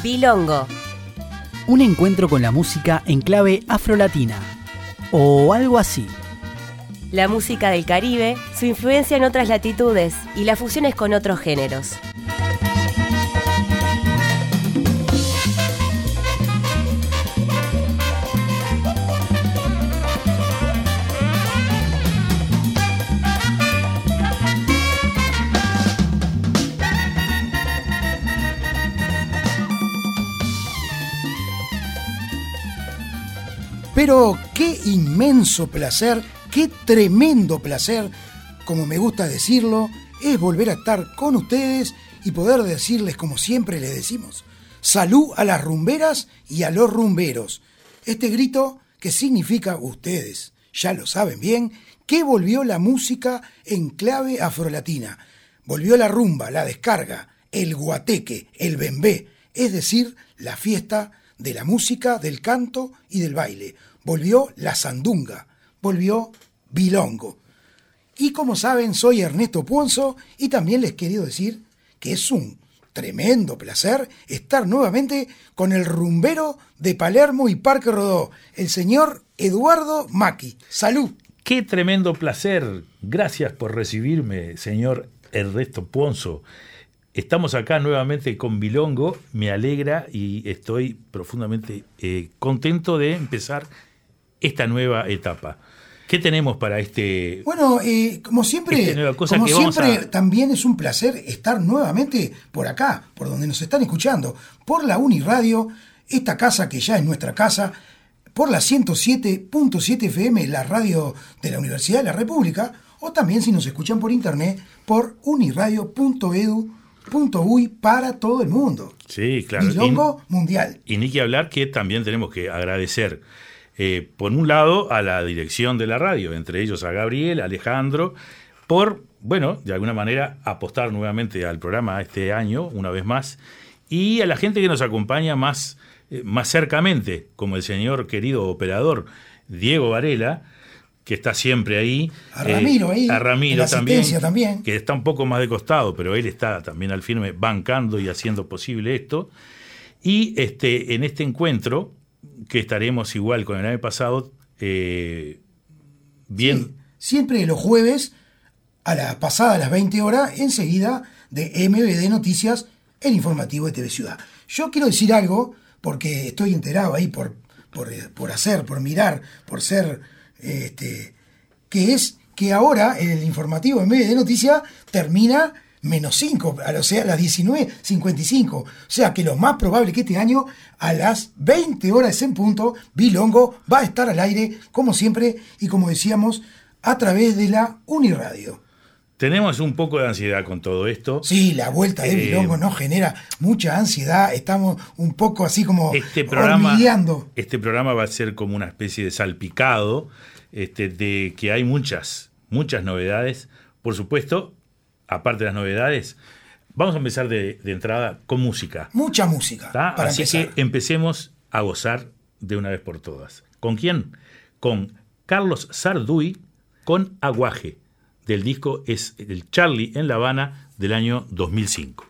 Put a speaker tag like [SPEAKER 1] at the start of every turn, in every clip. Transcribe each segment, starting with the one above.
[SPEAKER 1] Bilongo.
[SPEAKER 2] Un encuentro con la música en clave afrolatina. O algo así.
[SPEAKER 1] La música del Caribe, su influencia en otras latitudes y las fusiones con otros géneros.
[SPEAKER 3] Pero qué inmenso placer, qué tremendo placer, como me gusta decirlo, es volver a estar con ustedes y poder decirles, como siempre les decimos, salud a las rumberas y a los rumberos. Este grito que significa, ustedes ya lo saben bien, que volvió la música en clave afrolatina. Volvió la rumba, la descarga, el guateque, el bembé, es decir, la fiesta de la música, del canto y del baile. Volvió la sandunga, volvió Bilongo. Y como saben, soy Ernesto Puonzo y también les quiero decir que es un tremendo placer estar nuevamente con el rumbero de Palermo y Parque Rodó, el señor Eduardo Macchi. ¡Salud!
[SPEAKER 4] ¡Qué tremendo placer! Gracias por recibirme, señor Ernesto Puonzo. Estamos acá nuevamente con Bilongo, me alegra y estoy profundamente contento de empezar esta nueva etapa. ¿Qué tenemos para este?
[SPEAKER 3] Bueno, como siempre, también es un placer estar nuevamente por acá, por donde nos están escuchando, por la Uniradio, esta casa que ya es nuestra casa, por la 107.7 FM, la radio de la Universidad de la República, o también si nos escuchan por internet, por uniradio.edu.uy para todo el mundo.
[SPEAKER 4] Sí, claro.
[SPEAKER 3] Bilongo mundial.
[SPEAKER 4] Y ni que hablar que también tenemos que agradecer, por un lado, a la dirección de la radio, entre ellos a Gabriel, a Alejandro, por, bueno, de alguna manera apostar nuevamente al programa este año, una vez más, y a la gente que nos acompaña más cercamente, como el señor querido operador Diego Varela, que está siempre ahí.
[SPEAKER 3] A Ramiro
[SPEAKER 4] a Ramiro
[SPEAKER 3] también,
[SPEAKER 4] que está un poco más de costado, pero él está también al firme bancando y haciendo posible esto. Y en este encuentro, que estaremos igual con el año pasado, bien.
[SPEAKER 3] Sí, siempre los jueves, a la pasada las 20 horas, enseguida de MBD Noticias, el informativo de TV Ciudad. Yo quiero decir algo, porque estoy enterado ahí por mirar, por ser... que es que ahora el informativo en medio de noticias termina -5, o sea, a las 19:55. O sea que lo más probable que este año, a las 20 horas en punto, Bilongo va a estar al aire, como siempre, y como decíamos, a través de la Uniradio.
[SPEAKER 4] Tenemos un poco de ansiedad con todo esto.
[SPEAKER 3] Sí, la vuelta de Bilongo nos genera mucha ansiedad. Estamos un poco así como hormigueando.
[SPEAKER 4] Este programa va a ser como una especie de salpicado, de que hay muchas novedades. Por supuesto, aparte de las novedades, vamos a empezar de entrada con música.
[SPEAKER 3] Mucha música.
[SPEAKER 4] Para Así empezar. Que empecemos a gozar de una vez por todas. ¿Con quién? Con Carlos Sarduy, con Aguaje. Del disco es el Charlie en La Habana del año 2005.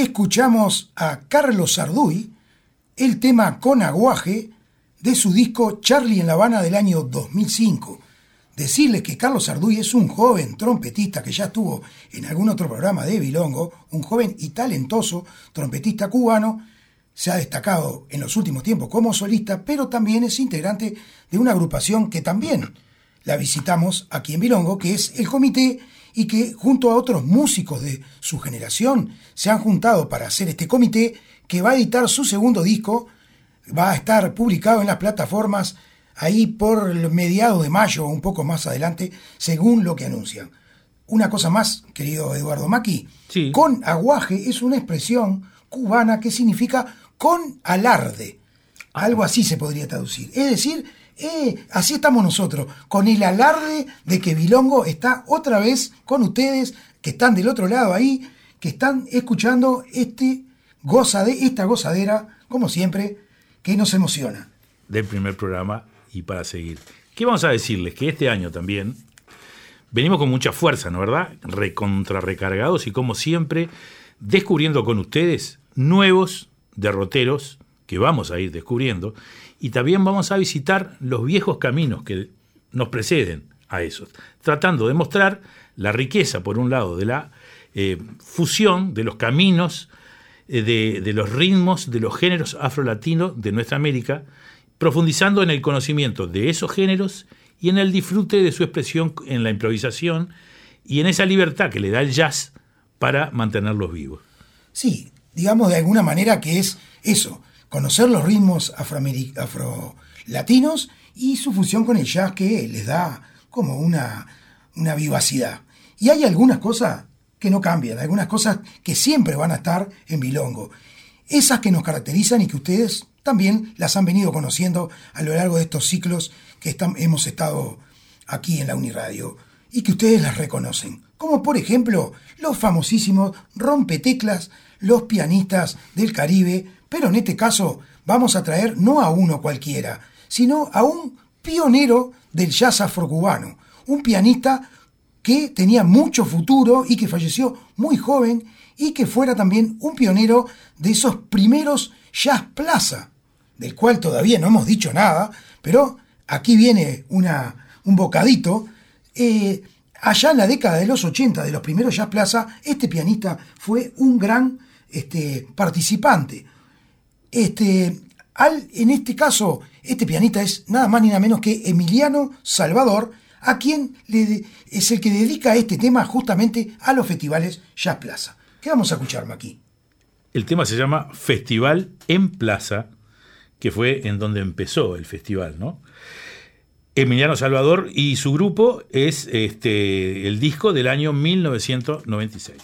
[SPEAKER 3] escuchamos a Carlos Sarduy, el tema Con Aguaje, de su disco Charlie en La Habana del año 2005. Decirles que Carlos Sarduy es un joven trompetista que ya estuvo en algún otro programa de Bilongo, un joven y talentoso trompetista cubano. Se ha destacado en los últimos tiempos como solista, pero también es integrante de una agrupación que también la visitamos aquí en Bilongo, que es el Comité, y que junto a otros músicos de su generación se han juntado para hacer este comité, que va a editar su segundo disco. Va a estar publicado en las plataformas ahí por mediados de mayo o un poco más adelante, según lo que anuncian. Una cosa más, querido Eduardo Maki.
[SPEAKER 4] Sí.
[SPEAKER 3] Con aguaje es una expresión cubana que significa con alarde. Algo así se podría traducir. Es decir, así estamos nosotros, con el alarde de que Bilongo está otra vez con ustedes, que están del otro lado ahí, que están escuchando esta gozadera, como siempre, que nos emociona.
[SPEAKER 4] Del primer programa y para seguir. ¿Qué vamos a decirles? Que este año también venimos con mucha fuerza, ¿no verdad? Recargados y como siempre, descubriendo con ustedes nuevos derroteros que vamos a ir descubriendo, y también vamos a visitar los viejos caminos que nos preceden a esos, tratando de mostrar la riqueza, por un lado, de la fusión de los caminos, de los ritmos, de los géneros afrolatinos de nuestra América, profundizando en el conocimiento de esos géneros y en el disfrute de su expresión en la improvisación y en esa libertad que le da el jazz para mantenerlos vivos.
[SPEAKER 3] Sí, digamos de alguna manera que es eso, conocer los ritmos afrolatinos y su fusión con el jazz, que les da como una vivacidad. Y hay algunas cosas que no cambian, algunas cosas que siempre van a estar en Bilongo. Esas que nos caracterizan y que ustedes también las han venido conociendo a lo largo de estos ciclos que hemos estado aquí en la Uniradio y que ustedes las reconocen. Como por ejemplo los famosísimos rompeteclas, los pianistas del Caribe, pero en este caso vamos a traer no a uno cualquiera, sino a un pionero del jazz afrocubano, un pianista que tenía mucho futuro y que falleció muy joven y que fuera también un pionero de esos primeros jazz plaza, del cual todavía no hemos dicho nada, pero aquí viene un bocadito. Allá en la década de los 80, de los primeros jazz plaza, este pianista fue un gran participante. En este caso, este pianista es nada más ni nada menos que Emiliano Salvador, a quien es el que dedica este tema justamente a los festivales Jazz Plaza. ¿Qué vamos a escuchar, Maki?
[SPEAKER 4] El tema se llama Festival en Plaza, que fue en donde empezó el festival, ¿no? Emiliano Salvador y su grupo es el disco del año 1996.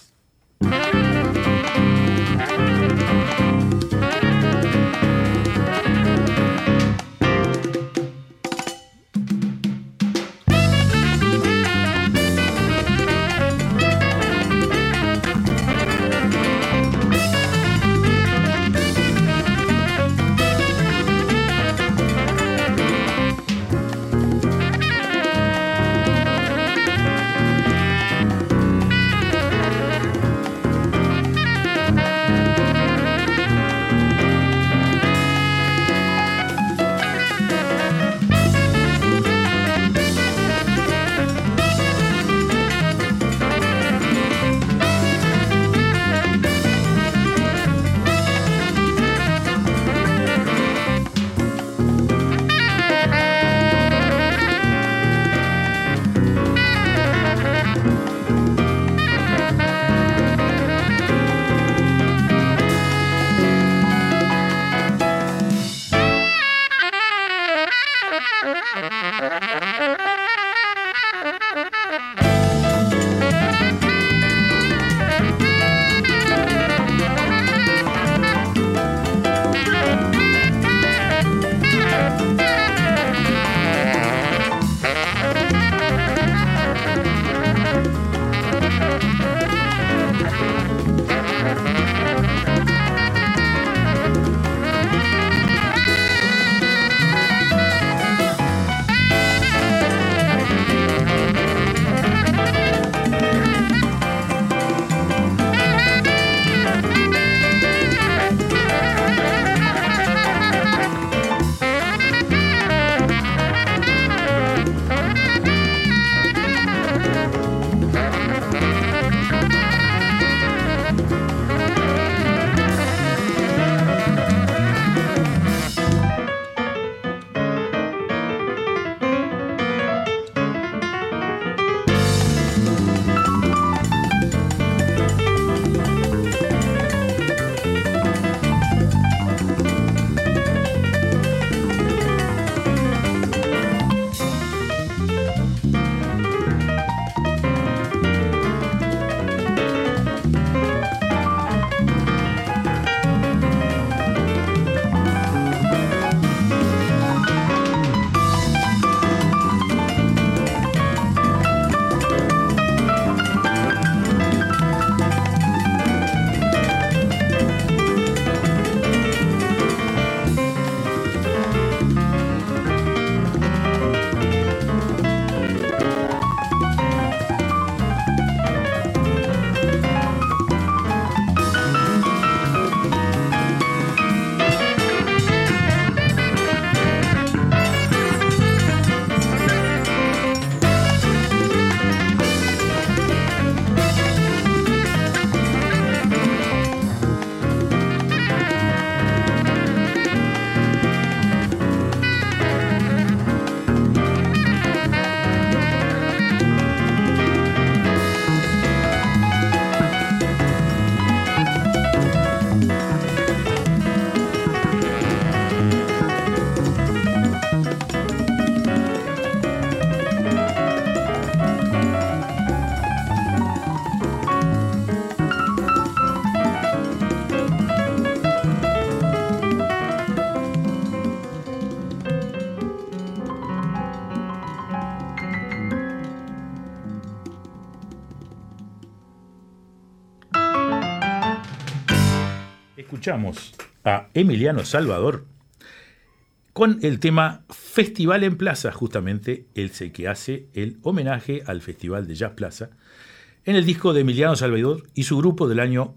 [SPEAKER 4] escuchamos a Emiliano Salvador con el tema Festival en Plaza, justamente el que hace el homenaje al Festival de Jazz Plaza, en el disco de Emiliano Salvador y su grupo del año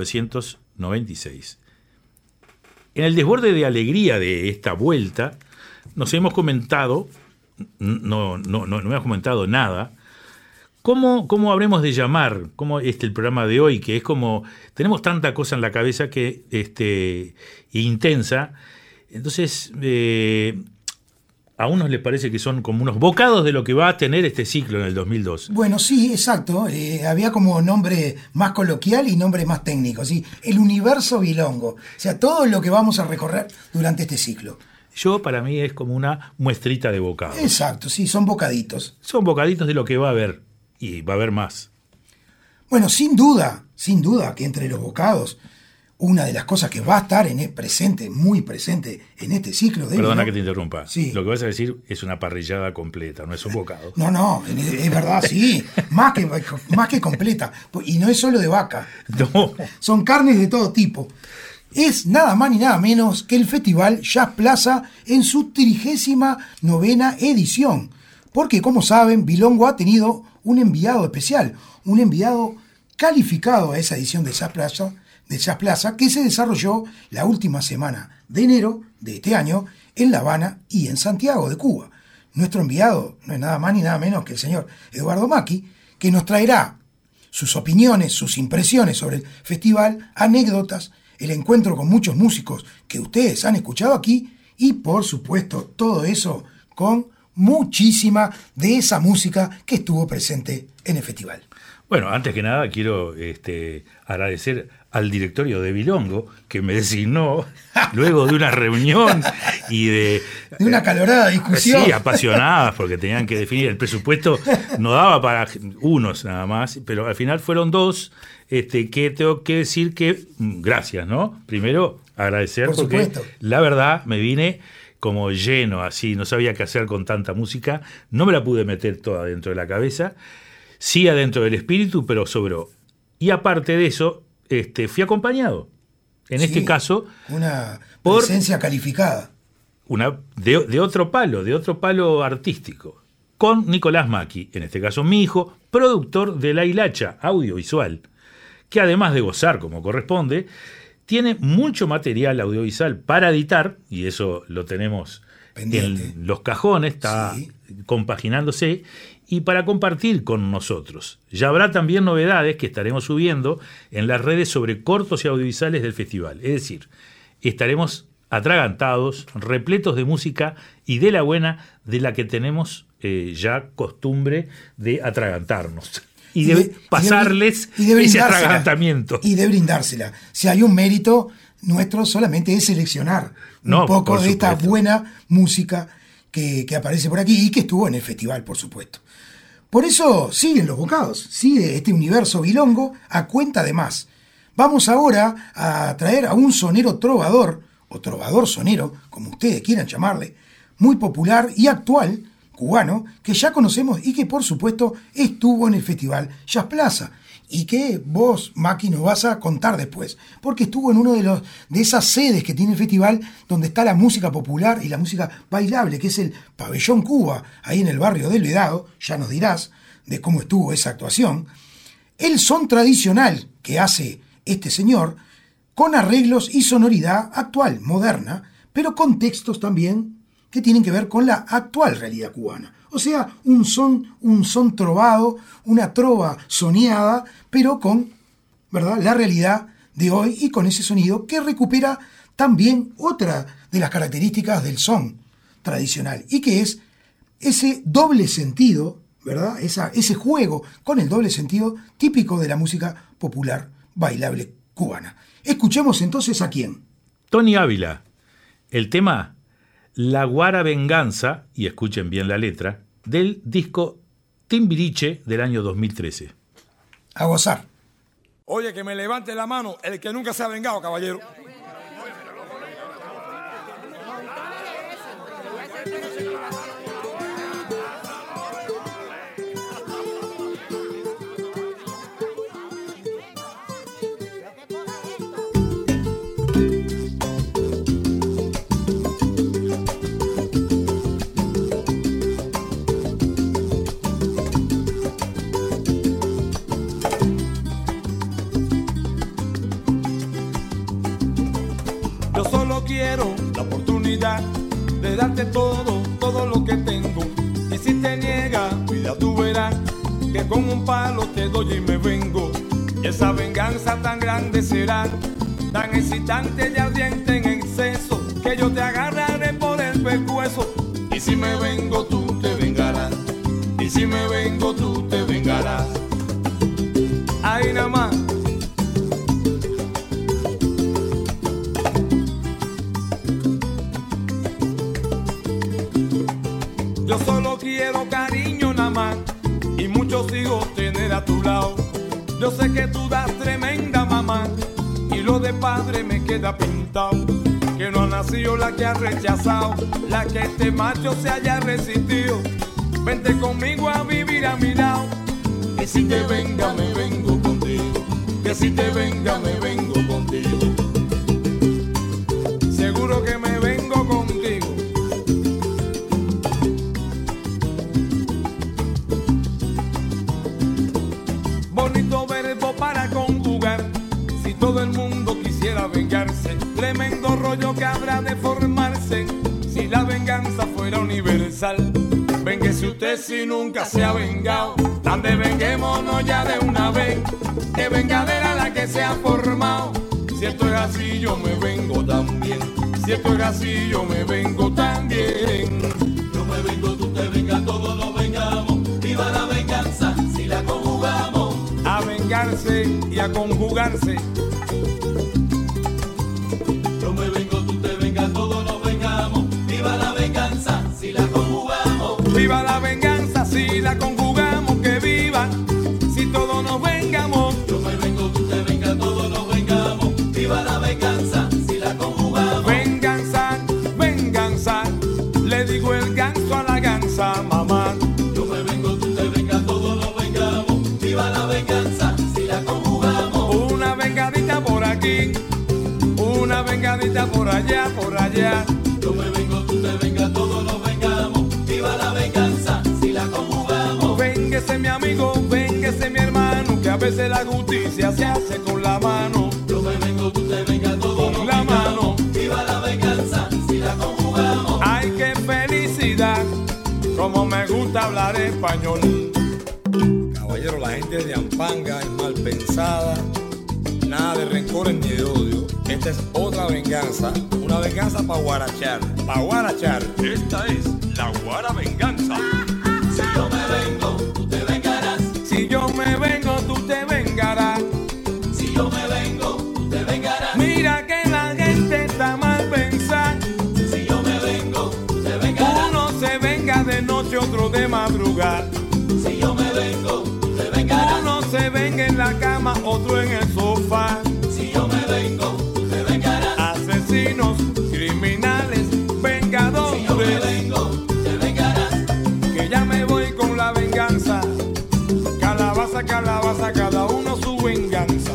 [SPEAKER 4] 1996. En el desborde de alegría de esta vuelta, nos hemos comentado, no hemos comentado nada, ¿cómo habremos de llamar el programa de hoy? Que es como, tenemos tanta cosa en la cabeza que intensa, entonces a unos les parece que son como unos bocados de lo que va a tener este ciclo en el 2002.
[SPEAKER 3] Bueno, sí, exacto. Había como nombre más coloquial y nombre más técnico, ¿sí? El universo bilongo. O sea, todo lo que vamos a recorrer durante este ciclo.
[SPEAKER 4] Para mí es como una muestrita de bocados.
[SPEAKER 3] Exacto, sí, son bocaditos.
[SPEAKER 4] Son bocaditos de lo que va a haber, y va a haber más.
[SPEAKER 3] Bueno, sin duda que entre los bocados, una de las cosas que va a estar muy presente en este ciclo de...
[SPEAKER 4] Perdona que te interrumpa.
[SPEAKER 3] Sí.
[SPEAKER 4] Lo que vas a decir es una parrillada completa, no es un bocado.
[SPEAKER 3] No, es verdad, sí. Más que completa. Y no es solo de vaca.
[SPEAKER 4] No.
[SPEAKER 3] Son carnes de todo tipo. Es nada más ni nada menos que el Festival Jazz Plaza en su 39ª edición. Porque, como saben, Bilongo ha tenido un enviado especial, un enviado calificado a esa edición de Jazz Plaza, que se desarrolló la última semana de enero de este año en La Habana y en Santiago de Cuba. Nuestro enviado no es nada más ni nada menos que el señor Eduardo Macchi, que nos traerá sus opiniones, sus impresiones sobre el festival, anécdotas, el encuentro con muchos músicos que ustedes han escuchado aquí y, por supuesto, todo eso con muchísima de esa música que estuvo presente en el festival.
[SPEAKER 4] Bueno, antes que nada quiero agradecer al directorio de Bilongo que me designó luego de una reunión y de
[SPEAKER 3] una acalorada discusión.
[SPEAKER 4] Sí, apasionadas, porque tenían que definir. El presupuesto no daba para unos nada más, pero al final fueron dos, que tengo que decir que gracias, ¿no? Primero agradecer,
[SPEAKER 3] por
[SPEAKER 4] porque
[SPEAKER 3] supuesto,
[SPEAKER 4] la verdad me vine como lleno, así, no sabía qué hacer con tanta música, no me la pude meter toda dentro de la cabeza, sí adentro del espíritu, pero sobró. Y aparte de eso, fui acompañado, en este caso,
[SPEAKER 3] una presencia calificada.
[SPEAKER 4] De otro palo artístico, con Nicolás Macchi, en este caso mi hijo, productor de La Hilacha audiovisual, que además de gozar como corresponde, tiene mucho material audiovisual para editar, y eso lo tenemos pendiente en los cajones, está compaginándose, y para compartir con nosotros. Ya habrá también novedades que estaremos subiendo en las redes sobre cortos y audiovisuales del festival. Es decir, estaremos atragantados, repletos de música y de la buena, de la que tenemos ya costumbre de atragantarnos. Y de pasarles ese atragantamiento.
[SPEAKER 3] Y de brindársela. Si hay un mérito nuestro, solamente es seleccionar un poco de esta buena música que aparece por aquí y que estuvo en el festival, por supuesto. Por eso siguen los bocados, sigue este universo bilongo a cuenta de más. Vamos ahora a traer a un sonero trovador, o trovador sonero, como ustedes quieran llamarle, muy popular y actual, cubano, que ya conocemos y que por supuesto estuvo en el Festival Jazz Plaza y que vos, Macchi, nos vas a contar después, porque estuvo en uno de esas sedes que tiene el festival donde está la música popular y la música bailable, que es el Pabellón Cuba, ahí en el barrio del Vedado. Ya nos dirás de cómo estuvo esa actuación. El son tradicional que hace este señor, con arreglos y sonoridad actual, moderna, pero con textos también que tienen que ver con la actual realidad cubana. O sea, un son trovado, una trova soñada, pero con, ¿verdad?, la realidad de hoy y con ese sonido que recupera también otra de las características del son tradicional y que es ese doble sentido, ¿verdad?, ese juego con el doble sentido típico de la música popular bailable cubana. Escuchemos entonces a quién.
[SPEAKER 4] Tony Ávila. El tema La Guara Venganza, y escuchen bien la letra, del disco Timbiriche del año 2013.
[SPEAKER 3] A gozar.
[SPEAKER 5] Oye, que me levante la mano el que nunca se ha vengado, caballero. quiero la oportunidad de darte todo, todo lo que tengo. Y si te niegas, mira tú verás que con un palo te doy y me vengo. Y esa venganza tan grande será, tan excitante y ardiente en exceso, que yo te agarraré por el pescuezo. Y si me vengo, tú te vengarás. Y si me vengo, tú te vengarás. Ahí nada más. Yo solo quiero cariño nada más y muchos hijos tener a tu lado. Yo sé que tú das tremenda mamá y lo de padre me queda pintado. Que no ha nacido la que ha rechazado, la que este macho se haya resistido. Vente conmigo a vivir a mi lado. Que si te venga me vengo contigo. Que si te venga me vengo contigo. Seguro que me vengo contigo. Bonito verbo para conjugar. Si todo el mundo quisiera vengarse, tremendo rollo que habrá de formarse. Si la venganza fuera universal, vénguese usted si nunca se ha vengado. Ande, venguémonos ya de una vez, que vengadera la que se ha formado. Si esto es así yo me vengo también. Si esto es así yo me vengo también.
[SPEAKER 6] Yo me vengo, tú te vengas, todos nos vengamos. Viva la venganza si la conjugamos.
[SPEAKER 5] A vengarse y a conjugarse.
[SPEAKER 6] Yo me vengo, tú te vengas, todos nos vengamos. Viva la venganza si la conjugamos.
[SPEAKER 5] Viva la venganza si la conjugamos. Que viva si todos nos vengamos.
[SPEAKER 6] Yo me vengo, tú te vengas, todos nos vengamos. Viva la venganza si la conjugamos.
[SPEAKER 5] Venganza, venganza, le digo el ganso a la gansa, mamá.
[SPEAKER 6] Yo me vengo, tú te vengas, todos nos vengamos. Viva la venganza si la conjugamos.
[SPEAKER 5] Una vengadita por aquí, una vengadita por allá, por allá.
[SPEAKER 6] Yo me vengo, tú te vengas, todos nos vengamos. Viva la venganza si la conjugamos.
[SPEAKER 5] Véngase mi amigo, véngase mi hermano, que a veces la justicia se hace con la mano.
[SPEAKER 6] Yo me vengo, tú te vengas, todos nos
[SPEAKER 5] La mano.
[SPEAKER 6] vengamos. Viva la venganza si la conjugamos.
[SPEAKER 5] Ay, qué felicidad, como me gusta hablar español. Caballero, la gente de Ampanga es mal pensada, nada de rencores ni de odio. Esta es otra venganza, una venganza para guarachar, para guarachar. Esta es la guara venganza.
[SPEAKER 6] Si yo me vengo, tú te vengarás.
[SPEAKER 5] Si yo me vengo, tú te vengarás.
[SPEAKER 6] Si yo me vengo, tú te vengarás.
[SPEAKER 5] Mira que la gente está mal pensada.
[SPEAKER 6] Si yo me vengo, tú te vengarás.
[SPEAKER 5] Uno se venga de noche, otro de madrugada.
[SPEAKER 6] Si yo me vengo, tú te vengarás.
[SPEAKER 5] Uno se venga en la cama, otro en el sofá.
[SPEAKER 6] Si yo me vengo, tú te vengarás.
[SPEAKER 5] Asesinos, criminales, vengadores.
[SPEAKER 6] Si yo me vengo, tú te vengarás.
[SPEAKER 5] Que ya me voy con la venganza. Calabaza, calabaza, cada uno su venganza.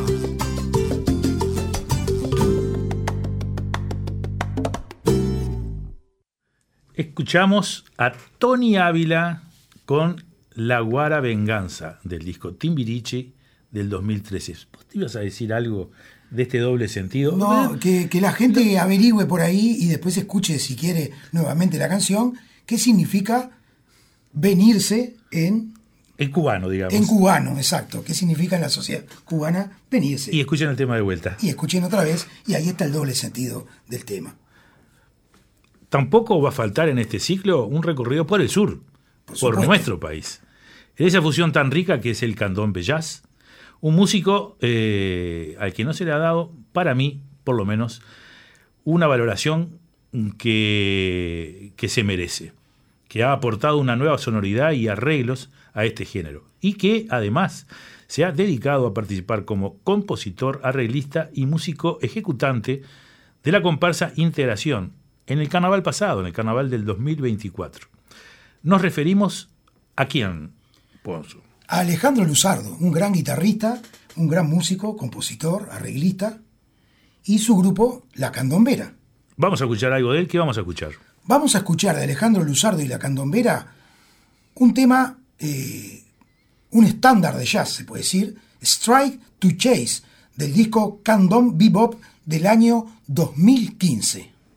[SPEAKER 4] Escuchamos a Tony Ávila con La Guara Venganza del disco Timbiriche del 2013. ¿Vos te ibas a decir algo de este doble sentido?
[SPEAKER 3] No, que la gente averigüe por ahí y después escuche, si quiere, nuevamente la canción, qué significa venirse en
[SPEAKER 4] cubano, digamos.
[SPEAKER 3] En cubano, exacto. ¿Qué significa en la sociedad cubana venirse?
[SPEAKER 4] Y escuchen el tema de vuelta.
[SPEAKER 3] Y escuchen otra vez, y ahí está el doble sentido del tema.
[SPEAKER 4] Tampoco va a faltar en este ciclo un recorrido por el sur, por nuestro país. En esa fusión tan rica que es el candombe jazz, un músico al que no se le ha dado, para mí, por lo menos, una valoración que se merece, que ha aportado una nueva sonoridad y arreglos a este género, y que además se ha dedicado a participar como compositor, arreglista y músico ejecutante de la comparsa Integración en el carnaval pasado, en el carnaval del 2024. Nos referimos a quién, Ponzo.
[SPEAKER 3] A Alejandro Luzardo, un gran guitarrista, un gran músico, compositor, arreglista, y su grupo La Candombera.
[SPEAKER 4] Vamos a escuchar algo de él. ¿Qué vamos a escuchar?
[SPEAKER 3] Vamos a escuchar de Alejandro Luzardo y La Candombera un tema, un estándar de jazz, se puede decir, Strike to Chase, del disco Candom Bebop del año 2015.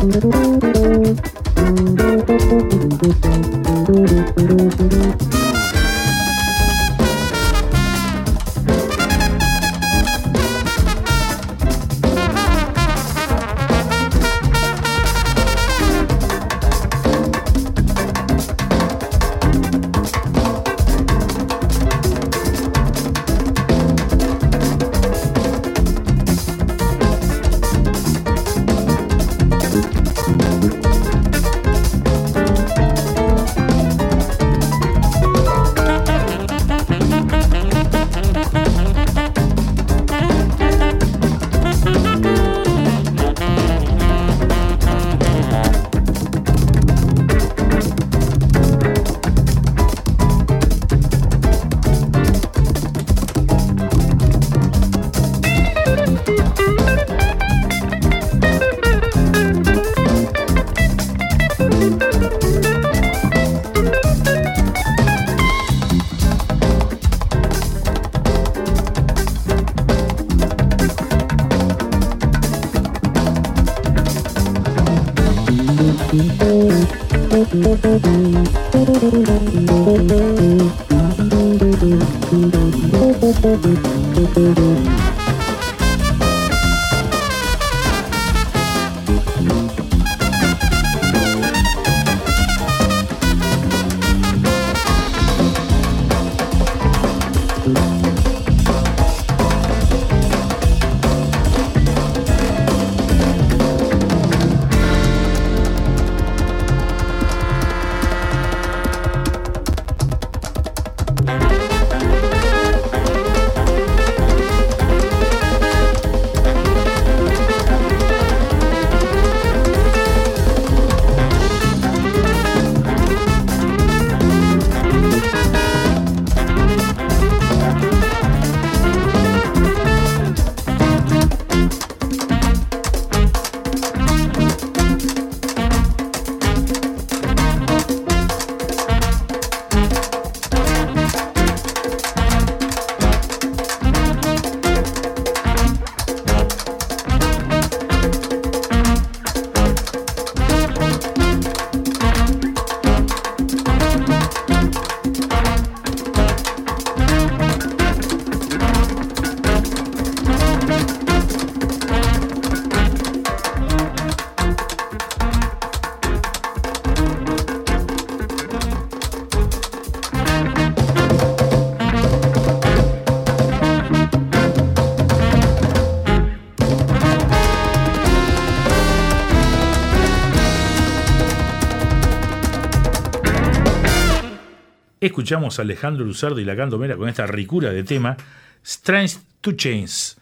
[SPEAKER 4] Escuchamos a Alejandro Luzardo y La Candomera con esta ricura de tema Strange Two Chains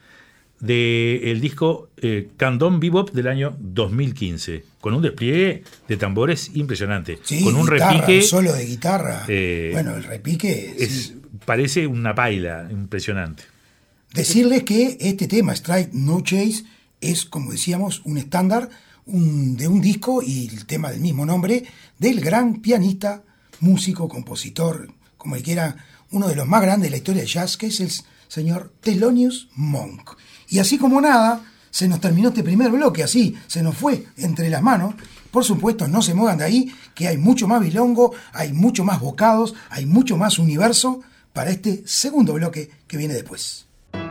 [SPEAKER 4] del disco Candom Bebop del año 2015, con un despliegue de tambores impresionante,
[SPEAKER 3] Sí,
[SPEAKER 4] con un
[SPEAKER 3] guitarra,
[SPEAKER 4] repique,
[SPEAKER 3] un solo de guitarra. Bueno, el repique sí.
[SPEAKER 4] Parece una paila impresionante.
[SPEAKER 3] Decirles que este tema, Strike No Chase, es, como decíamos, un estándar de un disco y el tema del mismo nombre del gran pianista, músico, compositor, como el que era uno de los más grandes de la historia del jazz, que es el señor Thelonious Monk. Y así como nada, se nos terminó este primer bloque, así se nos fue entre las manos. Por supuesto, no se muevan de ahí, que hay mucho más bilongo, hay mucho más bocados, hay mucho más universo para este segundo bloque que viene después.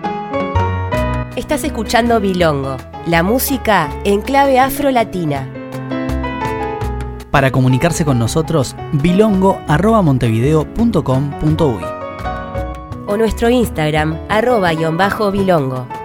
[SPEAKER 1] Estás escuchando Bilongo, la música en clave afro-latina.
[SPEAKER 2] Para comunicarse con nosotros, bilongo@montevideo.com.uy
[SPEAKER 1] o nuestro Instagram @bilongo.